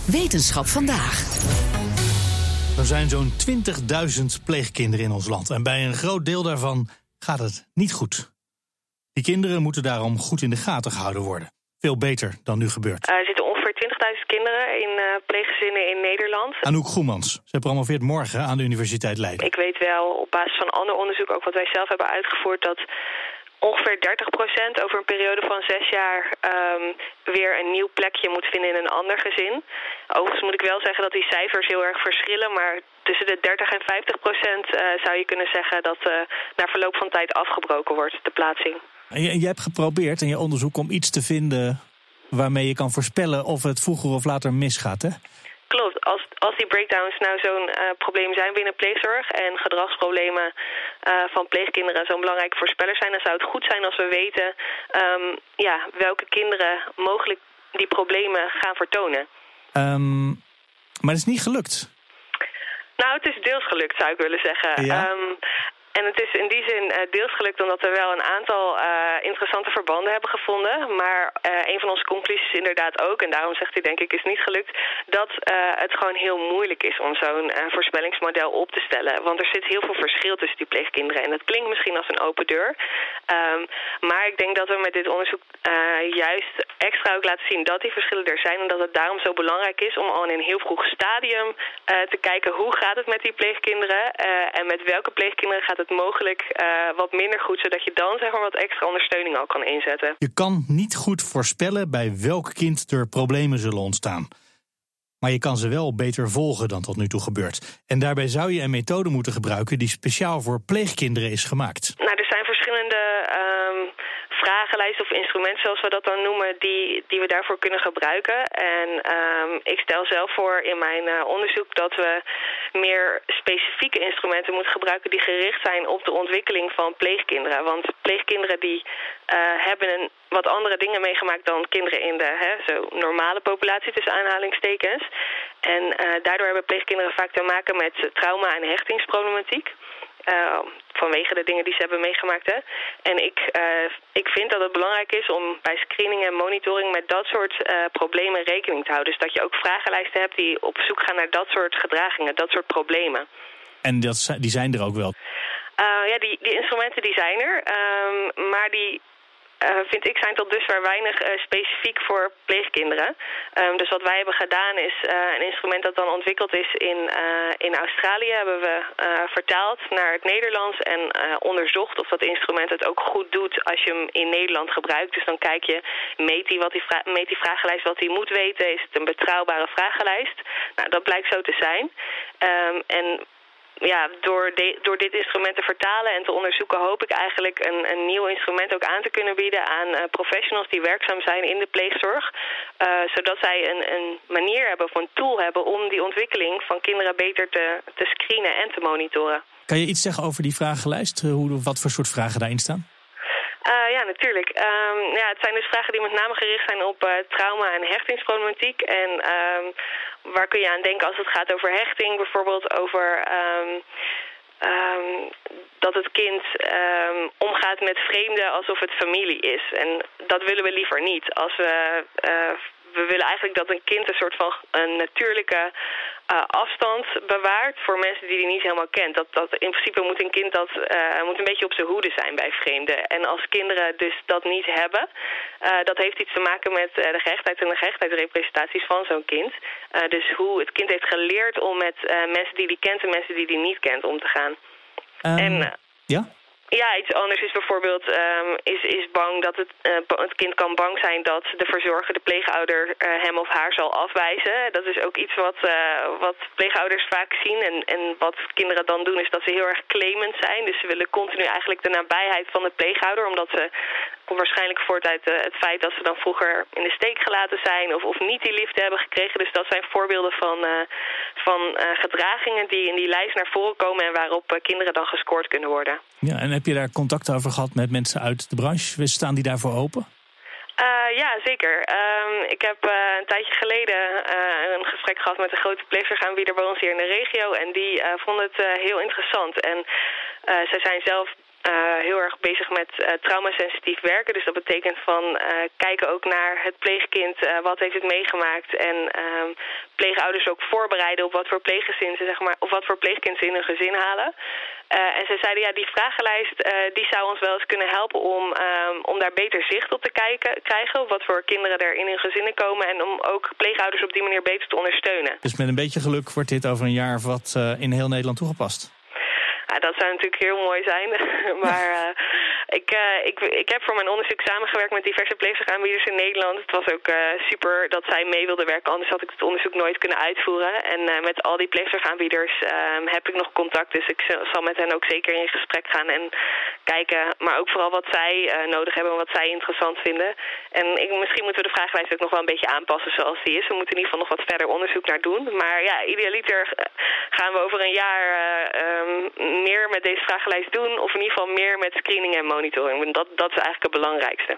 Wetenschap vandaag. Er zijn zo'n 20.000 pleegkinderen in ons land. En bij een groot deel daarvan gaat het niet goed. Die kinderen moeten daarom goed in de gaten gehouden worden. Veel beter dan nu gebeurt. Er zitten ongeveer 20.000 kinderen in pleeggezinnen in Nederland. Over Goemans. Zij promoveert morgen aan de Universiteit Leiden. Ik weet wel op basis van ander onderzoek, ook wat wij zelf hebben uitgevoerd, dat ongeveer 30% over een periode van 6 jaar weer een nieuw plekje moet vinden in een ander gezin. Overigens moet ik wel zeggen dat die cijfers heel erg verschillen, maar tussen de 30 en 50% zou je kunnen zeggen dat na verloop van tijd afgebroken wordt, de plaatsing. En je hebt geprobeerd in je onderzoek om iets te vinden waarmee je kan voorspellen of het vroeger of later misgaat, hè? Klopt. Als die breakdowns nou zo'n probleem zijn binnen pleegzorg en gedragsproblemen van pleegkinderen zo'n belangrijke voorspeller zijn, dan zou het goed zijn als we weten welke kinderen mogelijk die problemen gaan vertonen. Maar het is niet gelukt. Nou, het is deels gelukt, zou ik willen zeggen. Ja? En het is in die zin deels gelukt omdat we wel een aantal interessante verbanden hebben gevonden. Maar een van onze conclusies is inderdaad ook, en daarom zegt hij denk ik is niet gelukt, dat het gewoon heel moeilijk is om zo'n voorspellingsmodel op te stellen. Want er zit heel veel verschil tussen die pleegkinderen. En dat klinkt misschien als een open deur. Maar ik denk dat we met dit onderzoek juist extra ook laten zien dat die verschillen er zijn. En dat het daarom zo belangrijk is om al in een heel vroeg stadium te kijken hoe gaat het met die pleegkinderen. En met welke pleegkinderen gaat het mogelijk wat minder goed, zodat je dan zeg maar wat extra ondersteuning al kan inzetten. Je kan niet goed voorspellen bij welk kind er problemen zullen ontstaan. Maar je kan ze wel beter volgen dan tot nu toe gebeurt. En daarbij zou je een methode moeten gebruiken die speciaal voor pleegkinderen is gemaakt. Nou, er zijn verschillende vragenlijsten of instrumenten, zoals we dat dan noemen, die we daarvoor kunnen gebruiken. En ik stel zelf voor in mijn onderzoek dat we meer specifieke instrumenten moeten gebruiken die gericht zijn op de ontwikkeling van pleegkinderen. Want pleegkinderen die hebben wat andere dingen meegemaakt dan kinderen in de zo normale populatie tussen aanhalingstekens. En daardoor hebben pleegkinderen vaak te maken met trauma- en hechtingsproblematiek. Vanwege de dingen die ze hebben meegemaakt. Hè. En ik vind dat het belangrijk is om bij screening en monitoring met dat soort problemen rekening te houden. Dus dat je ook vragenlijsten hebt die op zoek gaan naar dat soort gedragingen, dat soort problemen. En die zijn er ook wel? Die instrumenten die zijn er. Maar die vind ik zijn tot dusver weinig specifiek voor pleegkinderen. Dus wat wij hebben gedaan is een instrument dat dan ontwikkeld is in Australië hebben we vertaald naar het Nederlands en onderzocht of dat instrument het ook goed doet als je hem in Nederland gebruikt. Dus dan kijk je, meet die vragenlijst wat hij moet weten, is het een betrouwbare vragenlijst? Nou, dat blijkt zo te zijn. Door dit instrument te vertalen en te onderzoeken hoop ik eigenlijk een nieuw instrument ook aan te kunnen bieden aan professionals die werkzaam zijn in de pleegzorg. Zodat zij een manier hebben of een tool hebben om die ontwikkeling van kinderen beter te screenen en te monitoren. Kan je iets zeggen over die vragenlijst? Wat voor soort vragen daarin staan? Ja, natuurlijk. Het zijn dus vragen die met name gericht zijn op trauma- en hechtingsproblematiek. En waar kun je aan denken als het gaat over hechting? Bijvoorbeeld over dat het kind omgaat met vreemden alsof het familie is. En dat willen we liever niet. We willen eigenlijk dat een kind een soort van een natuurlijke afstand bewaart voor mensen die hij niet helemaal kent. Dat in principe moet een kind moet een beetje op zijn hoede zijn bij vreemden. En als kinderen dus dat niet hebben, dat heeft iets te maken met de gehechtheid en de gehechtheidsrepresentaties van zo'n kind. Dus hoe het kind heeft geleerd om met mensen die hij kent en mensen die hij niet kent om te gaan. Ja? Ja, iets anders is bijvoorbeeld is bang dat het kind kan bang zijn dat de verzorger, de pleegouder, hem of haar zal afwijzen. Dat is ook iets wat pleegouders vaak zien. En wat kinderen dan doen is dat ze heel erg claimend zijn. Dus ze willen continu eigenlijk de nabijheid van de pleegouder, omdat ze waarschijnlijk voort uit het feit dat ze dan vroeger in de steek gelaten zijn of niet die liefde hebben gekregen. Dus dat zijn voorbeelden van gedragingen die in die lijst naar voren komen en waarop kinderen dan gescoord kunnen worden. Ja, en heb je daar contact over gehad met mensen uit de branche? Staan die daarvoor open? Ja, zeker. Ik heb een tijdje geleden een gesprek gehad met een grote pleegzorgaanbieder bij ons hier in de regio. En die vonden het heel interessant. En zij zijn zelf heel erg bezig met traumasensitief werken. Dus dat betekent van kijken ook naar het pleegkind. Wat heeft het meegemaakt? En pleegouders ook voorbereiden op wat voor pleeggezinnen, zeg maar, of wat voor pleegkind ze in hun gezin halen. En ze zeiden, die vragenlijst die zou ons wel eens kunnen helpen om daar beter zicht op te krijgen. Op wat voor kinderen er in hun gezinnen komen. En om ook pleegouders op die manier beter te ondersteunen. Dus met een beetje geluk wordt dit over een jaar of wat in heel Nederland toegepast? Ja, dat zou natuurlijk heel mooi zijn. Maar ik heb voor mijn onderzoek samengewerkt met diverse pleegzorgaanbieders in Nederland. Het was ook super dat zij mee wilden werken, anders had ik het onderzoek nooit kunnen uitvoeren. En met al die pleegzorgaanbieders heb ik nog contact, dus ik zal met hen ook zeker in gesprek gaan en kijken. Maar ook vooral wat zij nodig hebben en wat zij interessant vinden. En misschien moeten we de vragenlijst ook nog wel een beetje aanpassen zoals die is. We moeten in ieder geval nog wat verder onderzoek naar doen. Maar ja, idealiter gaan we over een jaar meer met deze vragenlijst doen, of in ieder geval meer met screening en monitoring. Dat is eigenlijk het belangrijkste.